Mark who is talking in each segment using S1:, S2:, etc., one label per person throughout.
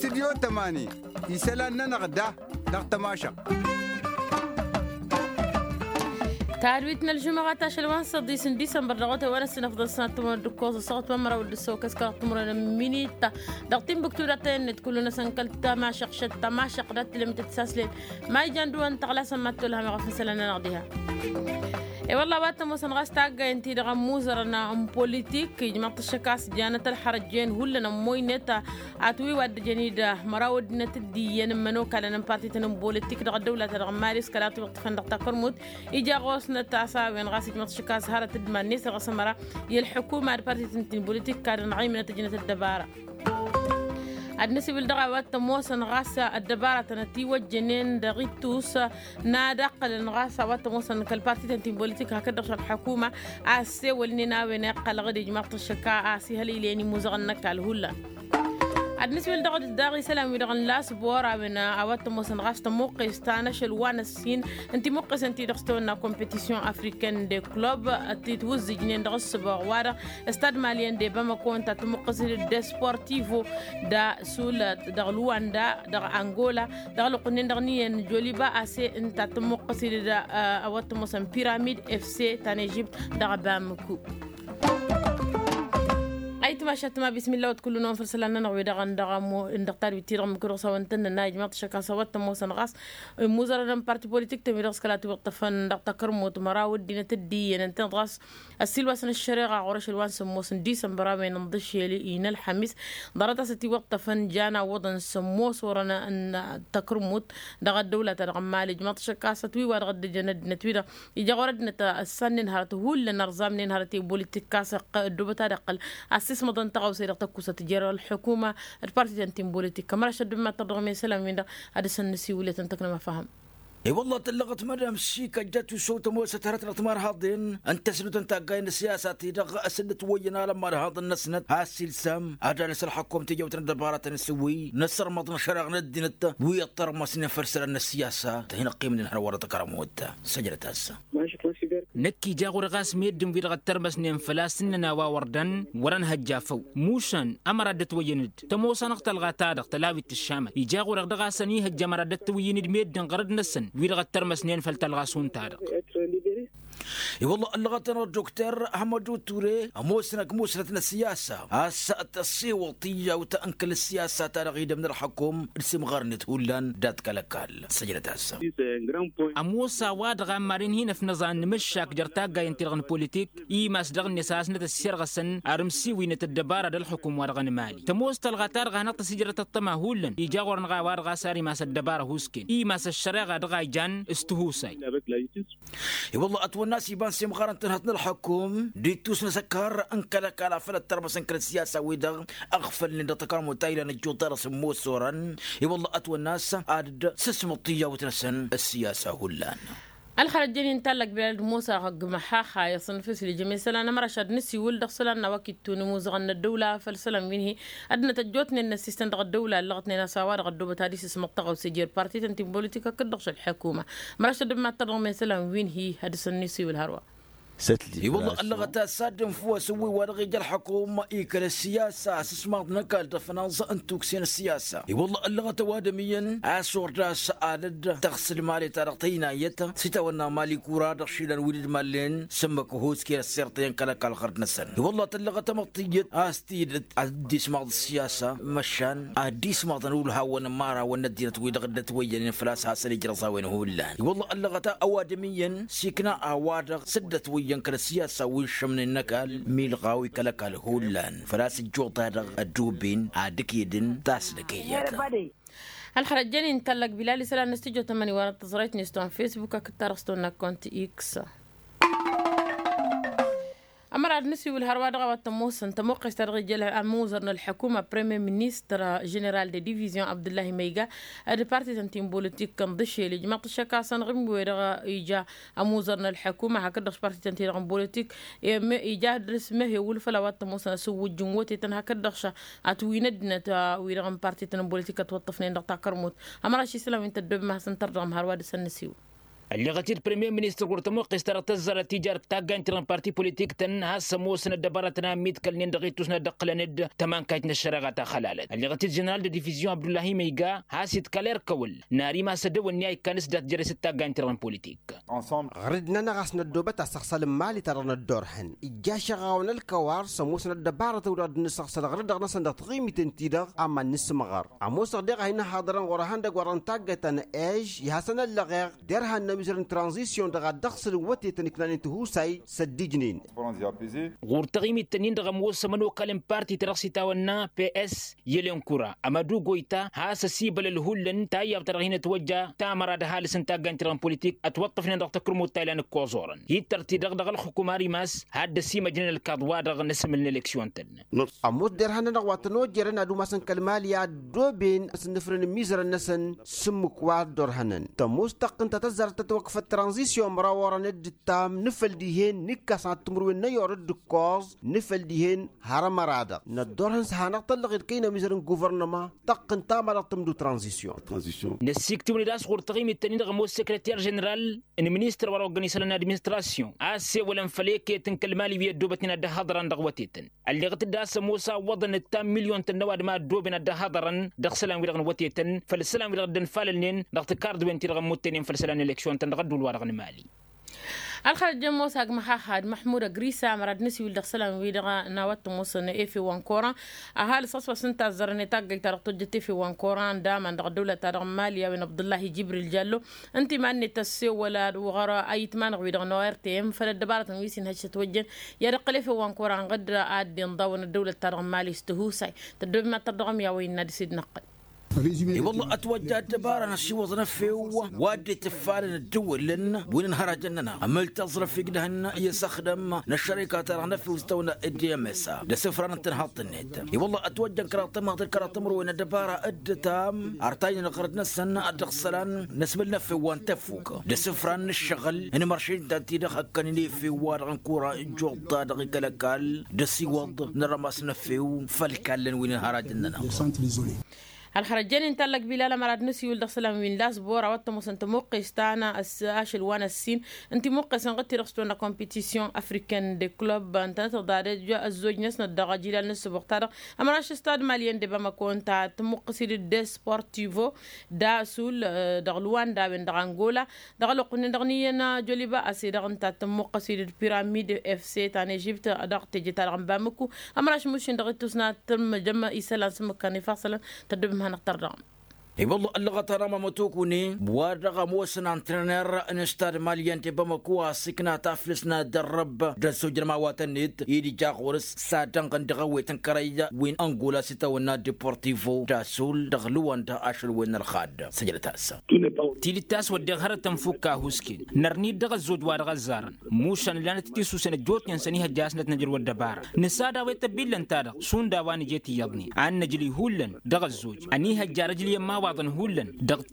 S1: استديو 8 يسألنا نغدا نغتماشا
S2: تعالويتنا الجمعة تاشلوان صديس ديسمبر دغوتا وانا سنفضل سنة تمر دكوز صوت ومرا ودسو كسكرة تمرنا مينيتا دغتين بكتورتين تكلنا سنكلتا ما شقشتا ما شقدت لم تتساسلين ما يجاندو ان تغلا سماتو لها مغفن سلنا نغديها اي والله واتا موسن غاستاقا انتي دغا موزرنا ام بوليتيك جماعة الشكاس جانة الحرجين هولنا موينتا اتوي واد جنيدة مراود نتدي ينمنوكا لنا بارتي تنم بوليتيك دغا الدولة دغا ماريس كالاتو وقت فندق كرمود ايجا غوصنا تاسا وين غاسي جماعة الشكاس هارة تدمان نيسا غسمرا يالحكومة بارتي تنتين بوليتيك كارن عيمنا تجنة الدبارة النسي بالدغوات موسن غاسة الدبارة تنتي وجنين دغيتوس نادق لنغاسة وات موسن كالبارتي تنتين بوليتيك هكذا الحكومة آسي والنينا ونقل غدي جماعة الشكا آسي هلي ليني موزغنك الهولا بالنسبة لدغد الداغي سلام يدغن لاس بورا من اوات موسن غاست موقس تانش الوان السين انت موقس انت دغستونا كومبيتيسيون افريكان دي كلوب انت توزي جنين دغس بوارا استاد ماليان دي باماكو انت موقس دي سبورتيفو دا سول دغلوان دا انغولا دغلو قنين دغنيين جوليبا اسي انت موقس دا اوات موسن بيراميد اف سي تان ايجيبت دغ بامكو أي تماشت ما بسم الله وتكل نوم فرسلنا نغوي دغن دغمو اندقتار بيتيرغ مكروه سوانتن نايج ما تشكا سوات موسن غاس موزرنا بارتي بوليتيك تميرغس كلاتي وقتفن دغتا مراود مراود دينا تدي ننتن غاس السيل سن الشريعة عورش الوان سموسن ديسمبر بين نضش يلي إينا الحميس ضرتا ستي وقتفن جانا وضن سموس ورنا ان تكرموت دغ الدولة دغ مالج ما تشكا ستوي ورغد جند نتويدا يجا غردنا السن نهارته هو لنرزام نهارتي بوليتيك كاس دوبتا دقل اساس مدن تغاو سيرق تكوسة تجارة الحكومة البارتي تنتين بوليتيك كما رشد ما ترغمي سلام من ده هذا سنسي ولا تنتقنا ما فهم
S3: اي والله تلغت مدام الشيكة جات صوت موسى تهرت رتمار هاضين انت سنت انت قاين السياسة تيدغ اسنت وينا لما هاض النسنت هاسي السام هذا لس الحكومة تجي وتندبارات نسوي نسر مطن شرق ندينت ويطر مسنا فرسل ان السياسة هنا قيم لنا ورا تكرموتا سجلت هسه نكي جاغو رغاس ميدم في رغت ترمس نيم فلاسننا ووردن ورن هجافو موشن امردت ويند تموسى نقتل غاتادق تلاوي الشامل يجاغو رغدغاسني هجمردت ويند ميدن غرد نسن ويرغت ترمس نين فلتلغاسون تادق اي والله اللغتنا الدكتور احمد توري موسنة السياسة هسه التصيوطية وتأنكل السياسة ترغيد من الحكوم اسم غرنت هولان دات كالكال سجلت هسه اموسا وادغا مارين هنا في نظام مشاك جرتاقا ينتلغن بوليتيك اي ماسدغن نساسنة السيرغسن ارمسي وينة الدبارة للحكوم وارغن مالي تموس تلغتار غانط سجرة الطما هولان يجاور نغا وارغا ساري ماس الدبارة هوسكين اي ماس الشريغة دغا جان استهوساي اي والله الناس يبان سيم غارن تنهتنا الحكوم ديتوس نسكر انكلك على فلت تربس انكل السياسة ويدغ اغفل لن تكرم تايلا نجو طرس موسورا اي والله اتو الناس عاد سسمطية وتنسن السياسة هلان
S2: الخرجين ينتلق بلاد موسى حق محاخا يصنفس لجميع سلام مرشد نسي ولد سلام وكيد تونموز غن الدولة فالسلام منه أدنى تجوتني إن السيستم دغ الدولة لغتني نسوار غ الدوبة تاريس اسم الطغى وسجير بارتي تنتين بوليتيكا كدغش الحكومة مرشد ما ترغم من سلام وين هي هذا النسي والهروة
S3: اي والله اللغة سادم فوا سوي ورغي الحكومة ايكل السياسة اسمع نكال دفنانز انتو كسين السياسة اي والله اللغة وادميا اسور داس آلد تغسل مالي تارقتينا يتا ستاونا مالي كورا دخشيلا ولد مالين سمك هوس كير السيرتين كالك الخرد نسن اي والله اللغة مطيت استيد ادي سمع السياسة مشان ادي سمع نقول هاونا مارا وندينا تويد غدت وين فلاس هاسلي جرصا وين هو اللان اي والله اللغة اوادميا سيكنا اوادغ سدت ينكر السياسة وش من النكال ميل غاوي كلكال هولان فراس الجوطة الدوبين عادكيدن تاس لكيات
S2: الخرجاني انتلق بلالي سلام نستيجو تماني وانا تصريت نستوان فيسبوك كتارستونا كونت اكس أمر النسي والهرواد غوات موسن تموقع استرغي الموزرنا الحكومة بريمير مينيستر جنرال دي ديفيزيون عبد الله ميغا البارتي تنتين بوليتيك كان ضشي لجماعة الشكا سنغم ويرغا إيجا موزرنا الحكومة هكذا بارتي تنتين غم بوليتيك إيجا درس مهي والفلاوات موسن سوو الجموتي تن هكذا أتويندنا ويرغم بارتي تن بوليتيك توطفنين دقتا كرموت أمر الشي سلام انت الدب ما سنترغم هرواد سنسيو
S4: اللي غتير بريمير مينستر قرطمو قيستر تزر تجار تاغا انترن بارتي بوليتيك تن هاس موسنا دبارتنا ميت كلنين دغيتوسنا دقلند تمان كايتنا الشرغه خلالت اللي غتير جنرال دو ديفيزيون عبد الله ميغا هاس يتكالير كول ناري ما سدو النياي كانس دات جرس تاغا انترن بوليتيك
S5: غردنا نغاس ندوبه تسخسل مالي ترى ندورحن اجا شغاون الكوار سموسنا دبارة ولاد نسخسل غرد غنسن دقيمي تنتيدغ اما نسمغر اموس دغ هنا حاضرا ورهان دغ وران تاغتن ايج يحسن اللغير درها مزرن ترانزيسيون دغا دخسل وتي تنكنان تهوساي سديجنين
S4: غور تغيمي التنين دغا موسى منو كلم بارتي ترخصي تاونا بي اس يليون كورا امادو غويتا هاس سيبل الهولن تايا بترغين توجه تامر هذا حال سنتا غانتران بوليتيك اتوقف ندغ تكرمو تايلان كوزورن يترتي دغ الحكومه ريماس هاد سيما جنن الكادوا دغ نسم الالكسيون تن
S5: امود درهن نغواتنو جرنا دو مسن كلماليا دوبين سنفرن ميزر نسن سمك واد درهنن تمستقن تتزر تتوقف الترانزيسيون مراورا ند التام نفل ديهن نكاسات تمروين نيورد كوز نفل ديهن هرم رادا ندورهن سهانا طلقت كينا ميزرن غوفرنما تقن تامر تمدو ترانزيسيون
S4: نسيك توني داس غور تغيمي التنين دغ مو سكرتير جنرال ان مينستر ورا اورغانيزاسيون ادمنستراسيون اسي ولن فليك تنكل مالي بيد دوبتنا ده هضران دغوتيتن اللي غت داس موسى وضن التام مليون تنواد ما دوبنا ده هضران دغسلان ويرغن وتيتن فالسلام ويرغن فالنين دغت كارد وين تيرغ موتين فالسلان الكسيون تنغدو الورغن مالي
S2: الخرج جموس هاج محاحد محمود غريسا مراد نسي ولد سلام ويدغا ناوت موسن اي في وانكورا اهال صصوا سنتا زرني تاج ترقد في وانكورا دام عند دوله ماليا بن عبد الله جبريل جالو انت ما اني تسي ولا وغرا اي تمان ويدغا نوير تيم فالدبارة ويسين هج توجن يرقل في وانكورا قد اد نضون الدوله مالي استهوساي تدب ما تدغم يا وين نادي سيد نقل
S3: والله اتوجه دبارنا شي وظنا في وادي تفالن الدول لنا وين انهرجنا عملت اصرف في قدهن يستخدم الشركات رانا في وستونا الدي ام اس ده سفران انت نحط النت والله اتوجه كراتم وين الدباره ادتام ارتاين قرد نسنا ادخسلان نسبلنا في وان تفوك ده سفران الشغل انا مرشد دانتي دخكني في وار كوره جوطا دقيقه لكال ده سيوض نرمسنا في فالكالن وين انهرجنا
S2: الخرجين انتلق بلال مراد نسي ولد سلام وين لاس بورا واتموس انت موقس تاعنا الساش الوانا السين انت موقس نغطي رخصتونا كومبيتيسيون افريكان دي كلوب انت تضارج جا الزوج نسنا الدغاجيل النس بوقتار امراش استاد ماليين دي باماكو انت موقسي دي سبورتيفو دا سول دغلوان دا بن دغانغولا دغلق ندغنينا جوليبا اسي دغ انت موقسي بيراميد اف سي تاع ايجيبت دغت جي تاع باماكو امراش مش دغتوسنا تم جما يسلان سمكاني فاصلا تدب هنختار رقم
S3: اي والله اللغة ترى موتوكوني بوارغا موسن انترينر انستاد ماليان تبمكوا سكنا تافلسنا درب دسو جرما واتنيت يدي جاغورس سادان قندغوي تنكريا وين انغولا ستاونا ديبورتيفو داسول دغلوان دا اشل وين الخاد سجل تاسا
S4: تيلي تاس ودغهر تنفوكا هوسكي نرني دغ زود وارغا زارن موشن لان تيسو سن جوت ينسني هجاسنت نجر ودبار نسادا ويتبيلن تادا سون داواني جيتي يضني عن نجلي هولن دغ الزوج اني هجارجلي ما واضن هولن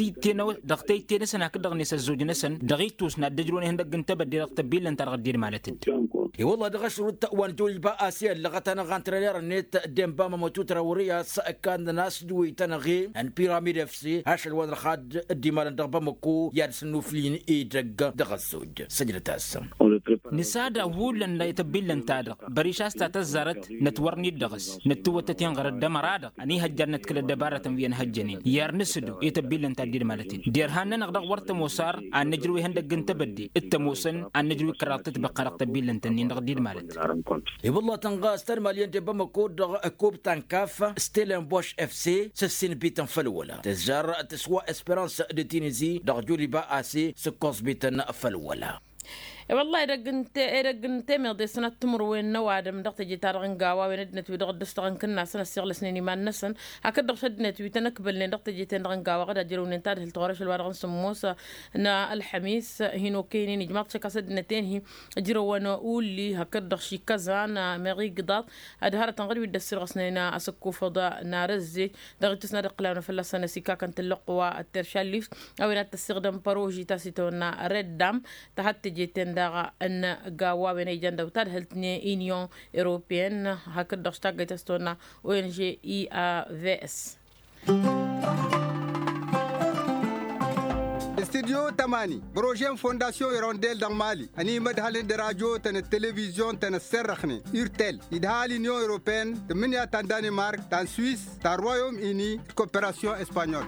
S4: دغتي تينا سنه كدغ نيس الزوج نسن دغيتوس نادجرون هندق انت بدي تبيلن ترغدير مالتد
S3: اي والله دغش وان دول باسيا لغتنا غانترير نيت ديمبا موتو تراوريا كان ناس دوي تنغي ان بيراميد اف سي هاشل وان خاد ديمال دغبا مكو يارسنو فلين اي دغ الزوج سجلت اسم
S4: نسادا هولن لا يتبيلن تادق بريشاس تزرت نتورني دغس نتوتتين غير الدمراد اني هجرنت كل دباره وين هجنين يارنسدو يتبيلن تادير مالتي دير هانا نغدغ ورت موسار ان نجروي هندق انت بدي التموسن ان نجروي كراتت بقرق تبيلن تنين نغدير مالتي
S3: اي والله تنغاس ترمالين دبا كود كوب تنكاف ستيلن بوش اف سي سسين بيتن فلولا تزار تسوا اسبيرانس دي تينيزي دغجولي با اسي سكوس بيتن فلولا
S2: والله رجنت مضي سنة تمر وين نوادم دقت جيتار غنقاوا وندنت ودغ دستغن كنا سنة سيغل سنيني ما نسن هكذا شدنت وتنكبل دقت جيتين غنقاوا غدا جيرون نتاد التورش الوارغ سموسا نا الحميس هينو كاينين جماعه شكا سدنتين هي جيرو وانا اولي هكذا شي كذا انا مغي قضات ادهار تنغري ودسر غسنينا اسكو فضاء نارزي دغتسنا دقلانا في السنه سيكا كانت اللقوا الترشاليف او ان تستخدم بروجي تاسيتونا ريد دام تحت جيتين ان غاوا بين جندا وتر هلتني يونيون اوروبيان هكذا دشتاغ تستونا او ان جي اي ا في اس
S1: استديو تماني بروجين فونداسيون يرونديل دان مالي أني مدهالين دراجو تن التلفزيون تن السرخني يرتل يدهالي نيو أوروبين تمنيا تان دانمارك تان سويس تان رويوم إني كوبراسيون إسبانيول.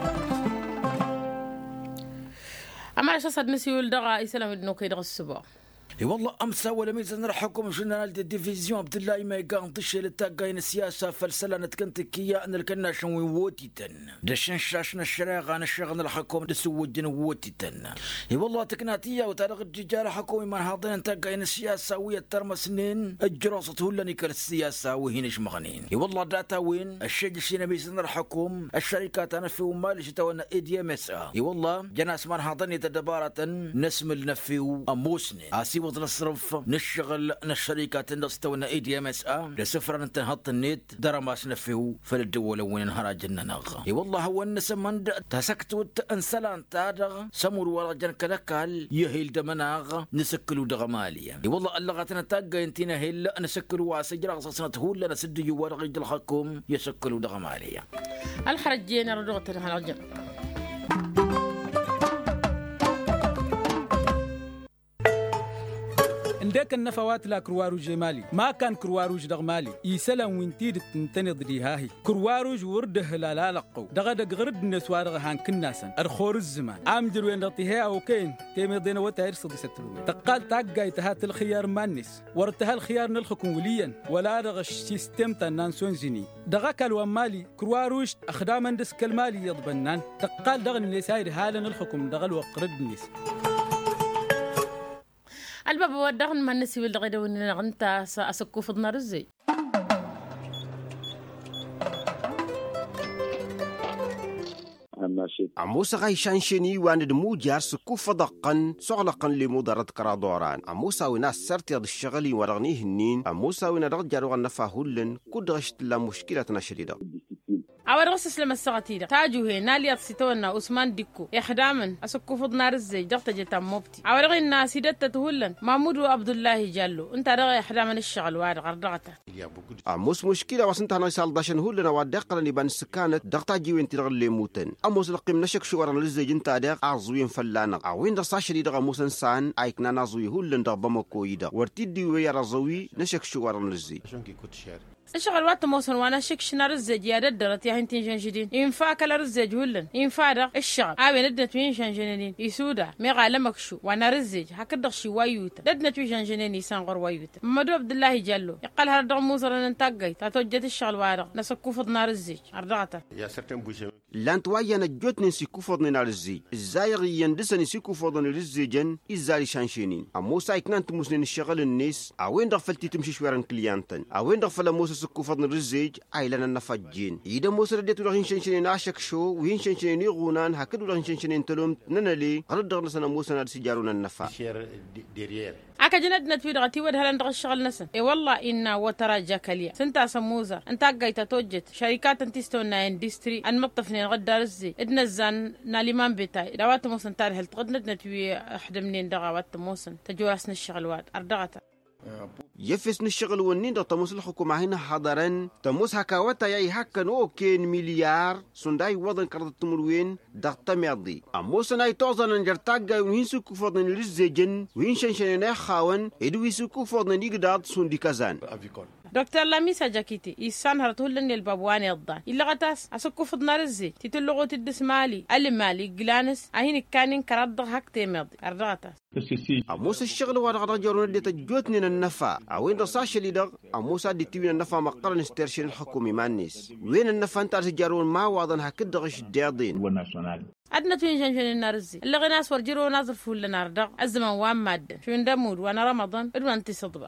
S2: أما عشان صد نسيول دغا يسلم إنه كيدغ السبوع.
S3: اي والله امس ولا ميزان نرحكم جنرال الديفيزيون عبد الله ما يقان طش لتاقاين السياسه فلسلانه كنتكيه ان الكنا شنو ووتيتن دشن شاشنا الشراغ انا الشغل نرحكم دسوجن ووتيتن اي والله تكناتيه وتاريخ الججال حكومي ما هاضين تاقاين السياسه ويا ترم سنين الجراسه هلني كل السياسه وهينش مغنين اي والله داتا وين الشيء شينا ميزان نرحكم الشركات انا في مالي شتونا اي دي ام اس اي والله جناس ما هاضين تدبارة نسم النفي اموسني وضل الصرف نشغل الشركات نستونا اي دي ام اس ا لسفر انت نحط النت درماس نفيو فالدول وين انهراج النغ اي والله هو النسمن تسكت انسلان تادغ سمور ورا جن كلكال يهيل دمناغ نسكلو دغماليا اي والله اللغتنا تاقا انتينا هيل نسكلو واسجرا سنه هول لنا سديو ورا رجل الحكم يسكلو دغماليا
S2: الحرجين ردوتنا هالجن
S6: عندك النفوات لا كرواروج مالي ما كان كرواروج دغمالي يسلم وينتيد تنتنض دي هاهي كرواروج ورده لا لقو دغ غرد النسوار هان كناسن ارخور الزمان امجر وين رطيها او كاين تيمدينا وتاير صدي ستلو تقال تاقاي تهات الخيار مانس ورتها الخيار نلخكم وليا ولا دغ السيستم تنانسون زيني دغ كالو مالي كرواروج اخدام اندس كالمالي يضبنان تقال دغ اللي ساير حالا نلخكم دغ الوقرد الناس
S2: الباب ودغن ما نسي بالغدا ونغنتا اسكو فضنا رزي
S5: عموسى غايشان شني واند موجار سكو فضقن سغلقا لمدرة كرادوران عموسى وناس سرتي الشغلي ورغنيه النين عموسى ونرغ جارو النفاهولن كدغشت لا مشكلة شديدة
S2: أول رصص لما السغتيرة تاجوه نالي أتصيتونا عثمان ديكو إخداما أسكو فضنا رزي جغت جتام موبتي أول رغي الناس دت تهولن محمود وعبد الله جالو أنت رغي إخداما الشغل وارد غردغته
S5: عموس مشكلة وسنتها نايسال داشن هولن وادقلا نبان سكانت دغتا جيوين تلغ اللي موتن عموس لقيم نشك شوارن رزي جنتا داق عرزوين فلانا عوين دغ ساشري دغ موسن سان ايكنا نازوي هولن دغ بمكو يدا ورتيدي ويا رزوي نشك شوارن رزي
S2: الشغل وقت موسن وانا شكشنا رزج يا ددرت يا هنتين شنجدين ينفع كلا رزج هولن ينفع دغ الشغل عاوي ندت وين شنجنين يسودا ميغا لمكشو وانا رزج هكدغ شي وايوتا ددنا توي شنجنين يسان غور وايوتا محمد عبد الله جالو يقال هردغ موسر ننتاقي تاتوجت الشغل وارغ نسكو فضنا رزج ارضغته
S5: لانت وايا نجوت نسيكو فضنا رزي الزايغ يندس نسيكو فضنا رزجن الزاري شانشينين اموسا يكنانت موسن الشغل الناس عوين دغ فلتي تمشي شوارن كليانتن عوين دغ فلا موسى سكو فضن الرزيج عيلنا النفجين إذا موسى رديتو لغين شنشنين عاشك شو وين شنشنين يغونان هكذا لغين شنشنين تلوم ننالي رد غنسنا موسى نرسي جارونا النفا
S2: aka jinadna twidagati wad halan daga shagal nasan e walla inna wataraja kaliya santa samuza anta gaita tojet sharikat antistona industry an maqtafni غدارزي ادنا زان ناليمان بتاي دوات موسن تاريخ التقدنا تبي احد منين دغوات موسن تجواسنا الشغل واد اردغته
S5: يفسن الشغل ونين دا تموس الحكومة هنا حضرن تموس هكاوتا ياي هكا نو كين مليار سنداي وضن كرد التمروين دا تميضي أموسن اي توزن انجرتاقا وين سوكو فضن للزيجن وين شنشنين خاون ادوي سوكو فضن يقداد سندي كازان
S2: دكتور لاميسا جاكيتي يسان هرتولن البابواني الضان إلا غتاس أسكو فضنا رزي تتلغو تدس مالي مالي جلانس أهين كانين كرد هك تيمضي أردغتاس
S5: أموس الشغل وارغ رجالون اللي تجوتني النفا أوين رصاش اللي دغ أموس دي تبين النفا مقرن استرشين الحكومي مع الناس وين النفا انت رجالون ما واضن هكدغش الدياضين
S2: أدنى توين شنشن النارزي اللي غناس ورجرو ناظر فول لناردغ الزمان وام مادن شو ندمود وانا رمضان ادوان تصدبه